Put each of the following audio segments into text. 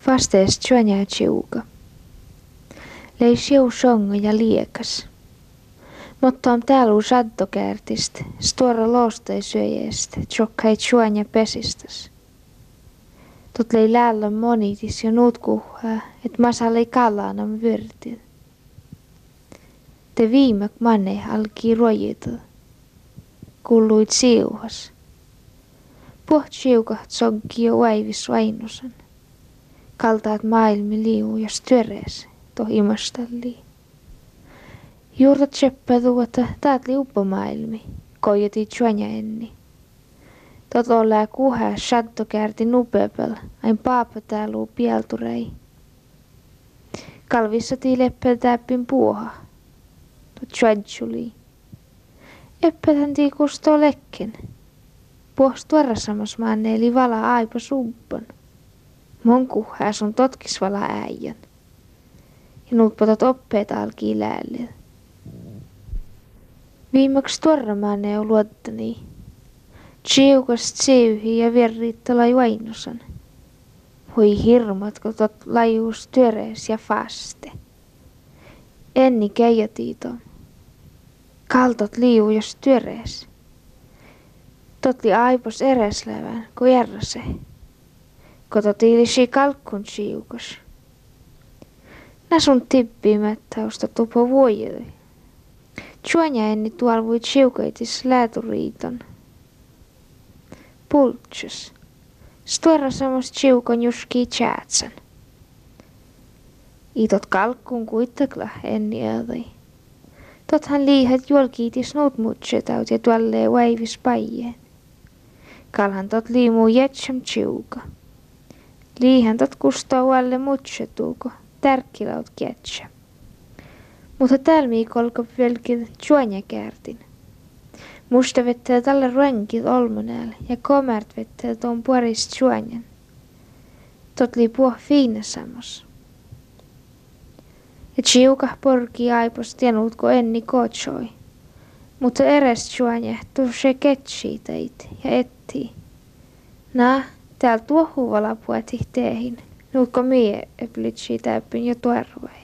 Vastees tjuanja tjuuka. Lei siu songa ja liekas. Mutta on täällä sattokärtist, stuora loostai syöjäst, tjokkai tjuanja pesistas. Tot lei läällä monitis ja nuut kuhaa, et masa lei kalanam vyrtil. Te viimek manne alki ruojita. Kulluit siuhas. Puht siukaht soggi jo väivis vainosan. Kaltaat maailmi liu ja styörees, tohimastalli. Juurta tseppä tuota taat liuppa maailmi, koijati tjuanja enni. Tot ollaa kuhaa shattokärti nupepel, ain paapa täällä pielturei. Kalvissa tii leppel täppin puoha. Tot tjuajuli. Eppethän tii kustoo lekken. Puoks tuorasamas maanneeli vala aipa subban. Mon kuhaa sun totkis vala äijän. Ja nuutpatot oppeet alkii läällil. Viimeksi tuorramaanne on luottani. Tsiukast siuhi ja verriittala juainosan. Hui hirmatko tot lajuus työrees ja faste. Enni keijatiito. Kaltot liu jos työrees. Totli aipos ereslävän, ko järrase. Kotot ilisi kalkkun tsiukas. Nasun tippimättäusta tupo vuojeli. Tjuanja enni tuolvui tsiukaitis lääturiiton. Pultsus. Stuora samos tsiukon juskii tjäätsän. Itot kalkkun kuittakla enni öödai. Tothan liihat juolkiitis nuut mutsetaut ja tuollee väivis paijeen. Kalhan tot liimuu jetsam tsiuka. Liihan tot kustoo alle mutsetuuko, tärkkilaut ketsä. Mutta tälmii kolka pelkil tjuanja kärtin. Musta vettää tällä ruenkit olmonäällä ja komert vettää tuon puoris tjuanjan. Tot lii puh fiinasamos. Ja tsiukah porkii aipos tienutko enni kotsoi. Mutta eres tjuanja tuosse ketsii teit ja ettii. Nää, täällä tuohuu valapuetih teehin. Nuutko mie eplitsii täppin jo tuorvai.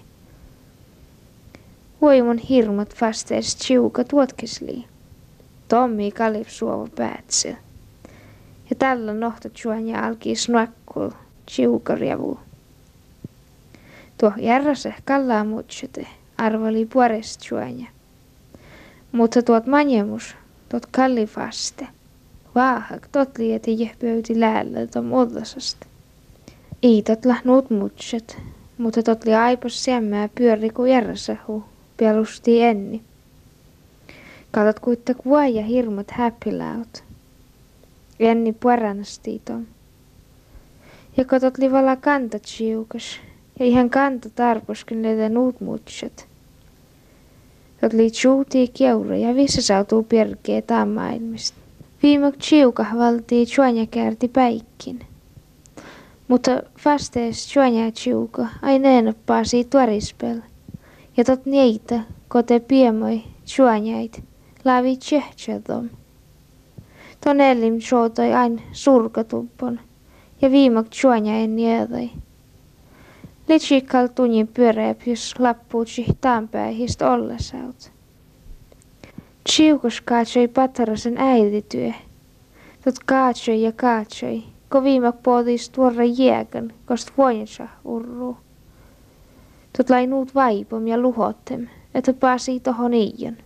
Voimon hirmat vastees tsiuka tuotkisli. Tommi kalip suova päätsil. Ja tällä nohta tjuanja alkii snuakkul tsiukarjavu. Tuo järrase kallaa mutsete, arvali puores tjuanja. Mutta tuot manjemus, tuot kalli vaste. Vaahak tot lieti jehpöyti läällä tom odlasasta. Iitot lahnuut mutset, mutta tot li aipos siemmää pyöri ku järrasahu, pialusti enni. Katot kuittak vuoja hirmut häppiläut. Enni puoranasti tom. Ja katot li vala kanta tsiukas, ja ihan kanta tarposkin leitä nuut mutset. Tot li tjuutii keura ja vissa sautuu pierkee maailmista. Viimok tsiukah valtii tjuanja kärti päikkin. Mutta vastees tjuanja tsiuka aina enoppasi tuorispel. Ja tot niitä, kote piemoi tjuanjait, laavi tjehtsätom. Ton elim sootoi ain surkatuppon, ja viimok tjuanja en jädai. Litsikal tunnin pyöreäp, jos lappuutsi taanpäihist ollesaut. Tsiukus kaatsoi patarasen äitityö. Tot kaatsoi, ko viimok poodis tuorra jääkän, kost vuonsa urruu. Tot lai nuut vaipom ja luhottem, että pääsii tohon iian.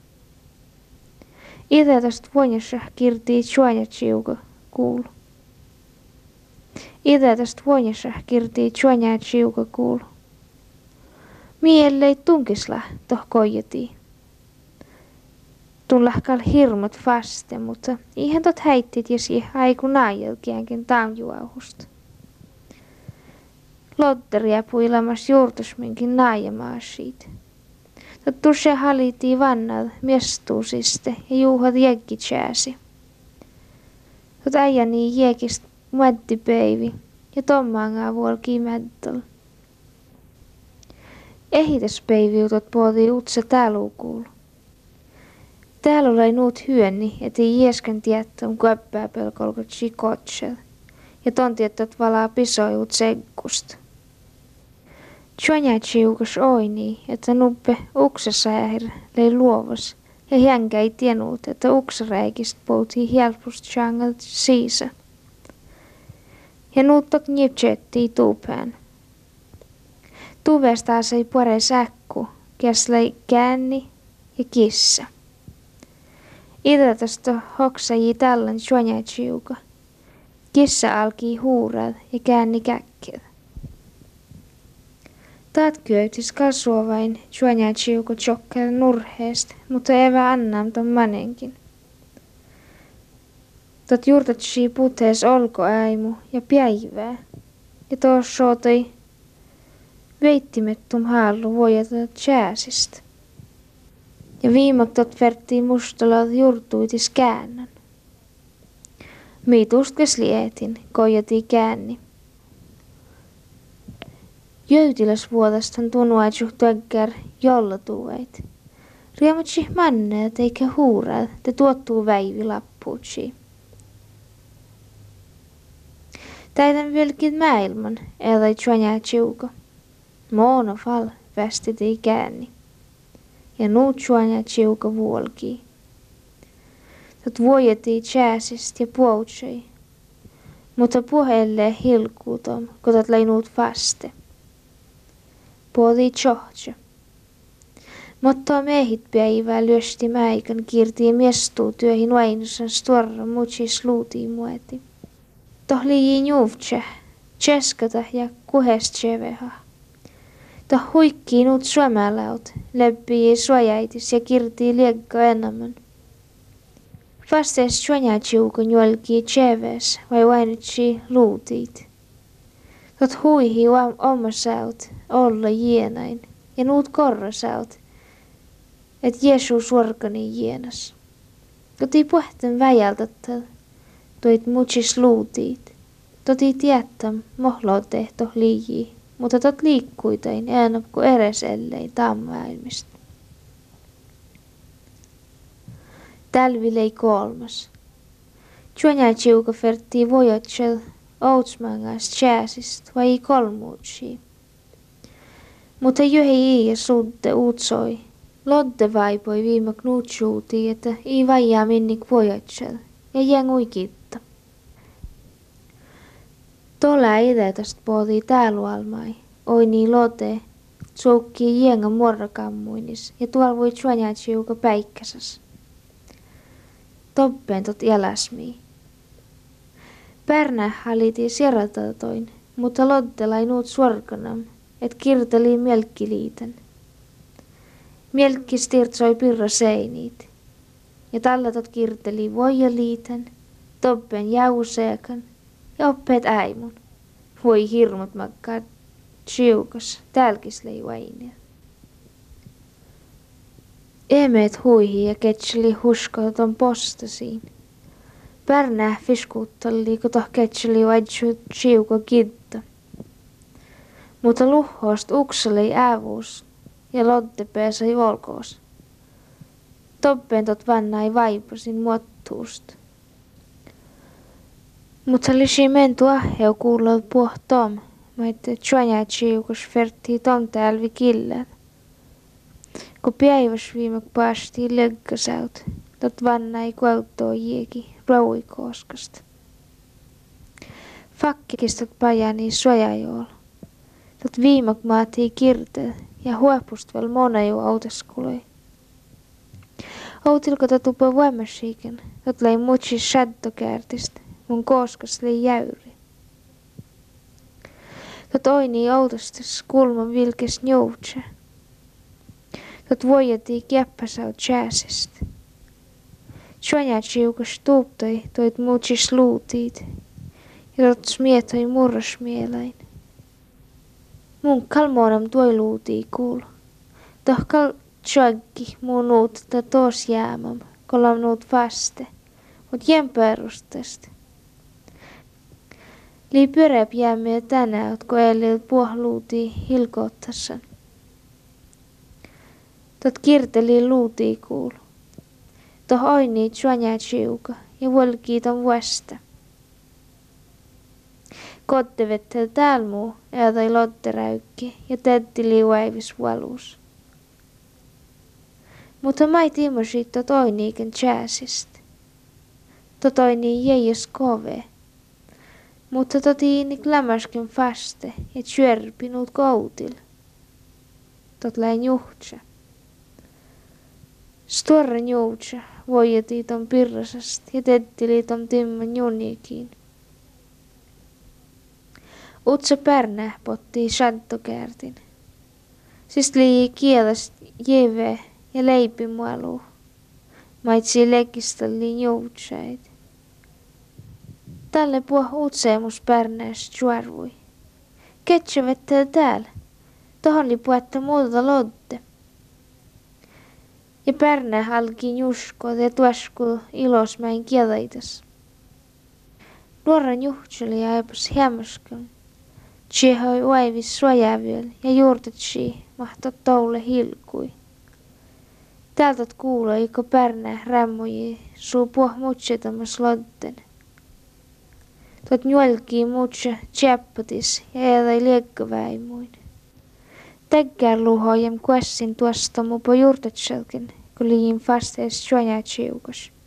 Ite tost vuonsa kirtii tjuanja tsiuka kuulu. Miellei tunkisla toh koijatii. Tun lahkal hirmut vaste, mutta ihan tot häittit ja siihen aiku naajelkiänkin taamjuauhusta. Lotteria puilamas juurtusminkin naajamaasiit. Tot tusse halitii vannal miestuusiste ja juuhat jäkkitsääsi. Tot äijäni jäkist mättipeivi ja tommaangaa vuolkii mättal. Ehityspeiviutot puolii utsa täälukuulu. Täällä oli nuut hyönni, ettei jieskan tiettäm köppää pelkolkot chikotsel. Ja ton tiettot valaa pisoiut sekkust. Juonja chiukas oini, että nuppe uksasäähir lei luovas, ja hänkä ei tiennyt, että uksaräikistä poutii helposti jangat siisa. Ja nuuttot njipjettii tuupään. Tuvestaa sai pare säkku, käslei käänni ja kissa. Idätästä hoksajii tällan juonja chiuka. Kissa alkii huurad ja käänni käkked. Taat köytis kasvuavain juonja chiuko tjokkel nurheest, mutta evä annam ton manenkin. Tot juurtatsi putees olkoäimu ja päivää, ja tuossa sootoi veittimettum haallu voijata jääsistä. Ja viimak tot vertii mustalaat juurtuitis käännön. Miitustkas lietin, koijati käänni. Jöytiläs vuodastan tunuaitsuh tökkär jollatueit. Riematsi manneet eikä huuraat, te tuottuu väivi lappuutsi. Täitän vieläkin maailman, ellei juonja chiuko. Moono fal västiti käänni. Ja nuut juonja chiuko vuolkii. Tot vuojetii jääsist ja puoutsei. Mutta puhellee hilkuutom, kotat lei nuut vaste. Puoli tjohtse. Mutta miehit päivää lyösti mäikän kirtii miestuu työhin vainosan storra mutsis luutii mueti. Tohlii juuvtse, tjeskata ja kuhestseveha. Toh huikkii nuut suomalaut, leppii suojaitis ja kirtii liekka enemmän. Vastees juonja chiukon jolkii tseves vai vainutsi luutiit. Tot huihi omasaut olla jienain ja nuut korrasaut, et Jeesus orkani jienas. Toti puhten väjältättä, toit mutsis luutiit. Toti tiettäm mohloote toh liijii, mutta tot liikkuitain enää kuin eres ellei tammäilmistä. Talvi lei kolmas. Juonja chiuka fertii vojotsel outsmangas jääsist vai kolmuutsi. Mutta johi ja suutte uutsoi. Lodde vaipoi viime knuutsuuti, että ei vaijaa minnik vojotsel ja jengui kitta. Tola idetästä pohtii täälualmai, oi niin lode, suukkii jenga morrakammuinis ja tuolla voi juonja chiuka päikkäsas. Toppen tot jäläsmii. Pärnä haliti sieratatoin, mutta loddelai nuut suorkanam, et kirteli mielkkiliiten. Mielkki stirtsoi pirra seiniit, ja tallatot kirteli voijaliiten, toppen jäuseekan ja oppeet äimun. Voi hirmut makkaa chiukas, tälkislei vainea. Emeet huihi ja ketseli huskoton postasiin. Pärnää fiskuuttalli, kun toh ketseli vaidsu chiuko kitta. Mutta luhoost uksalei äävuus ja lodde pääsei volkoos. Toppen tot vannai vaipasin muottuust. Mutta lisi mentu aheu kuulla puhtom, maitte juonja chiukas fertii ton tälvi killät. Kun päiväs viime päästiin leggasaut, tot vannai kuauttoo jieki rauikoskasta. Fakkikistot pajani suojajool. Tot viimak maatii kirteet ja huopust vel monaju autaskuloi. Outilko tupa voimasiiken, tot lei mutsi shaddokärtist, mun kooskas lei jäyri. Tot oini outastis kulman vilkes njoutse. Tot voijatii kieppäsaut jääsist. Juonja chiukas tuuptoi toit mutsis luutiit ja tot smietoi murrasmielain. Mun kalmoonam tuoi luutii kuul. Tohkal tjoikki mun nuutta tos jäämam, kolam nuut vaste, mut jen perustest. Lii pyörep jäämiä tänään, kun elil puhluutii hilkoottassan. Tot kirteli luutii kuul. Toh oinii juonja chiuka ja volkii ton vuosta. Kottevettel tääl muu, eätai lotteräykki ja tetti liuäivis valus. Mutta mai tiimosit toiniiken jääsist. Totoini jäijäs kove. Mutta totiini klämäsken faste ja tjärpinut koutil. Tot läin juhtse. Storren juutse voijati ton pirrasast ja tettili ton timman junikiin. Utse pärnä potti shantokäärtin. Siis lii kielast jeve ja leipimuelu. Maitsi lekistelliin juutseid. Tälle puh utseemus pärnäs juarvui. Ketsävettel täällä. Tohon li puetta muuta lotte. Ja pärnä halki jusko ja tuoskul ilosmäin kielaitas. Nuoran juhtseli aipas hämmäskön. Tsihoi uaivis suojaaviel ja juurtetsi mahto toule hilkui. Täältä kuuloi, kun pärnä rämmuji suu puh mutsetamas lotten. Tuot njuolkii mutsa tjäppotis ja eedai liekkaväimuin. Täkkär luhojem kuessin tuosta mupo juurtetselken, kun liin fastees juonjaa tsiukas.